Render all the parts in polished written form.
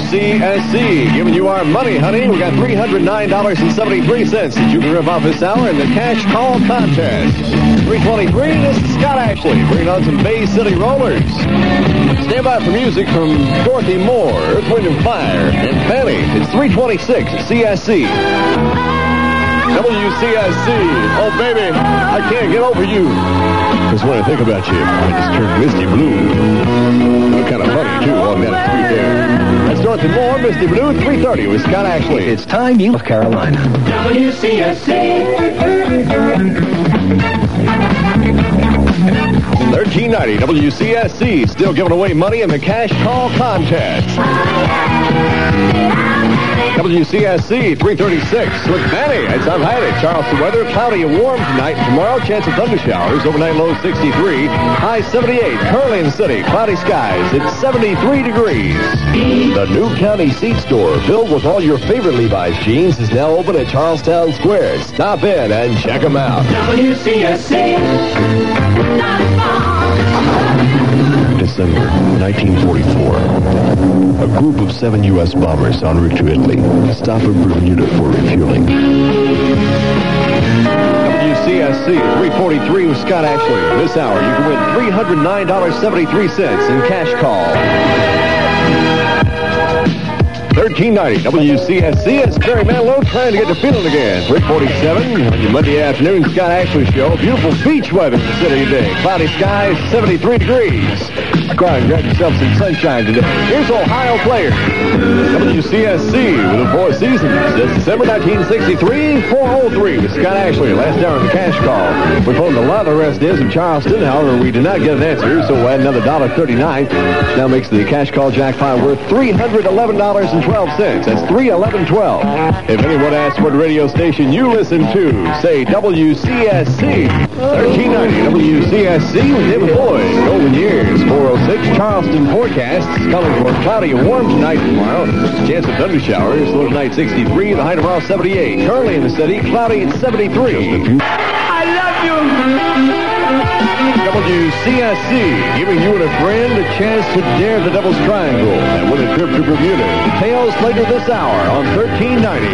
WCSC, giving you our money, honey. We got $309.73 that you can rip off this hour in the cash call contest. 323, this is Scott Ashley, bringing on some Bay City Rollers. Stand by for music from Dorothy Moore, Earth, Wind & Fire, and Fanny. It's 326 at CSC. WCSC. Oh, baby, I can't get over you. Because when I think about you, I just turn misty blue. Look kind of funny, too, on that street there. That's Dorothy Moore, Misty Blue, 330 with Scott Ashley. It's time you... North Carolina. WCSC. 1390 WCSC, still giving away money in the cash call contest. WCSC 336 with Fanny. It's on high at Charleston weather. Cloudy and warm tonight and tomorrow. Chance of thunder showers. Overnight low 63. High 78. Curly in the city. Cloudy skies. It's 73 degrees. The new county seat store filled with all your favorite Levi's jeans is now open at Charlestown Square. Stop in and check them out. WCSC. December 1944. A group of 7 U.S. bombers en route to Italy stop at Bermuda for refueling. WCSC 343 with Scott Ashley. This hour, you can win $309.73 in cash call. 1390 WCSC. It's Barry Manilow trying to get the feeling again. 347 on your Monday afternoon Scott Ashley show. Beautiful beach weather in the city today. Cloudy skies, 73 degrees. Go out and grab yourself some sunshine today. Here's Ohio Players. WCSC with the Four Seasons. It's December 1963, 403 with Scott Ashley. Last hour on the cash call. We phoned a lot of the residents of Charleston. However, we did not get an answer, so we'll add another $1.39. Now makes the cash call jackpot worth $311.12. That's $311.12. If anyone asks what radio station you listen to, say WCSC. 1390 WCSC with David Boyd. Golden Years, 406. Charleston forecasts coming for cloudy and warm tonight and tomorrow. Chance of thunder showers. Low tonight 63. The high tomorrow 78. Currently in the city, cloudy at 73. I love you. WCSC, giving you and a friend a chance to dare the Devil's Triangle and win a trip to Bermuda. Details later this hour on 1390.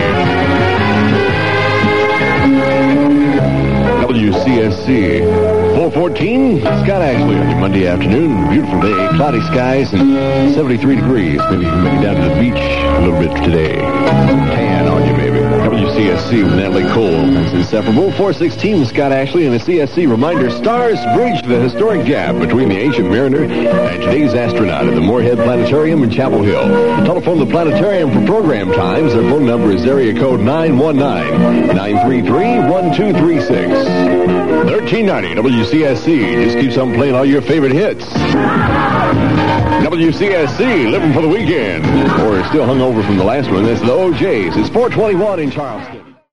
WCSC 414, Scott Ashley on your Monday afternoon. Beautiful day, cloudy skies, and 73 degrees. Maybe you can make it down to the beach a little bit today. Tan on you, baby. WCSC with Natalie Cole. That's inseparable. 416 with Scott Ashley and a CSC reminder. Stars bridge the historic gap between the ancient mariner and today's astronaut at the Moorhead Planetarium in Chapel Hill. Telephone the planetarium for program times. Their phone number is area code 919-933-1236. 1390 WCSC just keeps on playing all your favorite hits. WCSC, living for the weekend. Or still hungover from the last one. That's the OJs. It's 421 in Charleston.